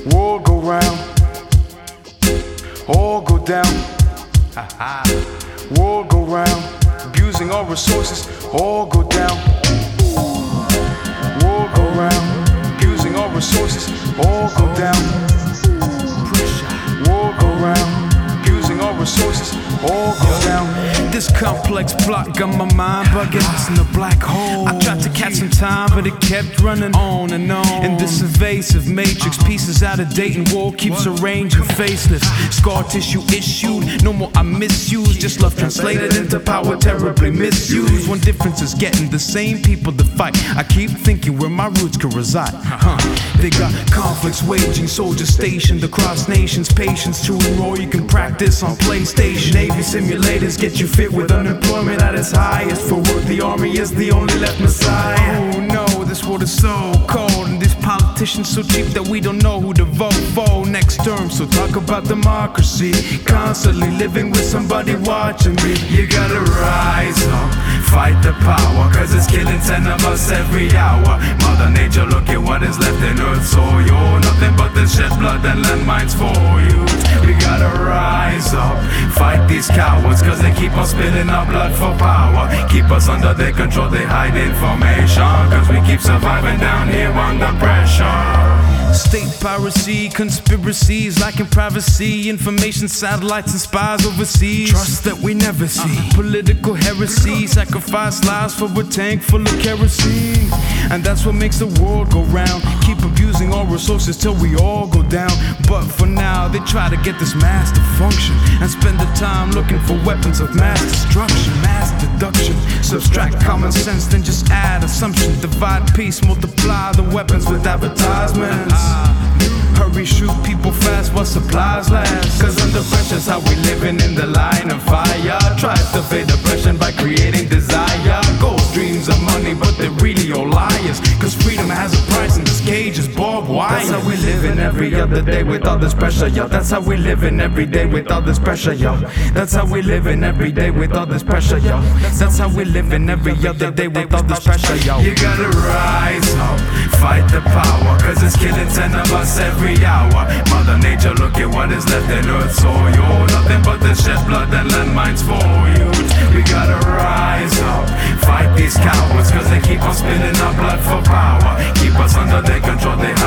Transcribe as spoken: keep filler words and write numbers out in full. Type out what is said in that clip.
world go round, all go down. World go round, abusing our resources, all go down. World go round, abusing our resources, all go down. World go round, abusing our resources, all go down. This complex plot got my mind bugging. Lost in a black hole. I tried to catch some time, but it kept running on and on. In this invasive matrix, pieces out of date and war keeps arranging facelifts. Scar tissue issued, no more I misuse. Just love translated into power, terribly misused. One difference is getting the same people to fight. I keep thinking where my roots could reside. Huh. They got conflicts waging, soldiers stationed across nations. Patience to enroll, you can practice on PlayStation. Navy simulators get you fit with unemployment at its highest. For work, the army is the only left messiah. Oh no, this world is so cold, and these politicians so cheap that we don't know who to vote for next term. So talk about democracy, constantly living with somebody watching me. You gotta rise up, fight the power, cause it's killing ten of us every hour. Mother Nature, look at what is left in earth soil. You're nothing but the shed blood and landmines for you. We gotta rise up, fight these cowards, cause they keep on spilling our blood for power. Keep us under their control, they hide information, cause we keep surviving down here under pressure. State piracy, conspiracies lacking privacy, information satellites and spies overseas. Trust that we never see. Uh, political heresy, sacrifice lives for a tank full of kerosene. And that's what makes the world go round. Keep abusing our resources till we all go down. But for now, they try to get this mass to function and spend the time looking for weapons of mass destruction, mass deduction. Subtract common sense, then just add assumption. Divide peace, multiply the weapons with advertisements. Hurry, shoot people fast while supplies last. Cause under pressure's how we living in the line of fire. Tries to fade depression by creating desire. Goals, dreams of money, but they're really all liars. Cause freedom has a price and this cage is barbed wire. That's how we living every other day with all this pressure, yo. That's how we living every day with all this pressure, yo. That's how we living every day with all this pressure, yo. That's how we living every other day with all this pressure, yo. You gotta rise up, fight the power, cause it's killing ten of us every hour. Mother Nature, look at what is left in earth soil. You're nothing but the shed blood and landmines for you. We gotta rise up, fight these cowards, cause they keep on spilling our blood for power. Keep us under their control, they